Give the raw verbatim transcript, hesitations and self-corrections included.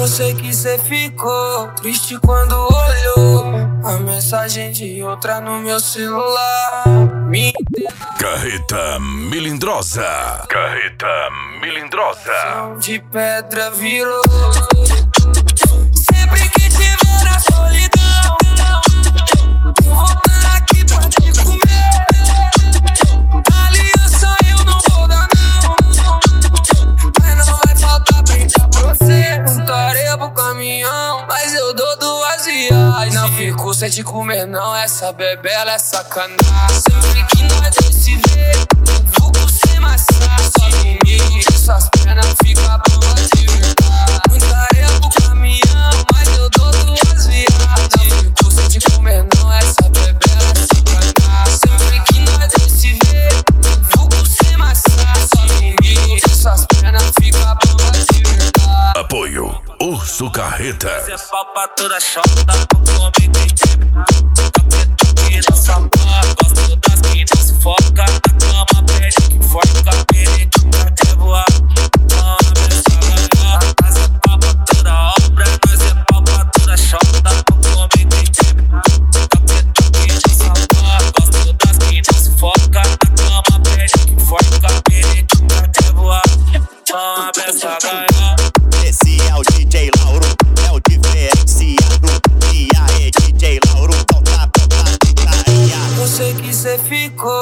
Eu sei que cê ficou triste quando olhou a mensagem de outra no meu celular. Me Carreta Melindrosa. Carreta Melindrosa. de pedra virou. Sempre que tiver na solidão, eu voltando aqui pra te comer. Aliança eu não vou dar não, mas não vai faltar brincar pra você. Voltarei pro caminhão, mas eu dou duas viagens. Não fico sem te comer não, essa bebela é sacanagem. Sempre que nós se vê, vou com você massar. Só de mim, suas pernas ficam boas de verdade. Voltarei pro caminhão, mas eu dou duas viagens. Não fico sem te comer não, essa bebela é sacanagem. Sempre que nós se vê, vou com você massar. Só de mim, suas pernas ficam boas de verdade. Apoio Urso Carretas. Cê pau pra toda chota, comigo e time. Toque nessa porra, gosto das que não se foca. Na cama, pede que foca, perigo até voar. Não abre essa ganhar. Nós é pau pra toda obra, nós é pau pra toda chota, comigo e time. Toque nessa porra, gosto das que não se foca. Na cama, pede que foca, perigo até voar. Não abre essa ganhar. Esse é o D J Lauro, é o diferenciado. E aí, D J Lauro, toca, toca, gritaria. Eu sei que cê ficou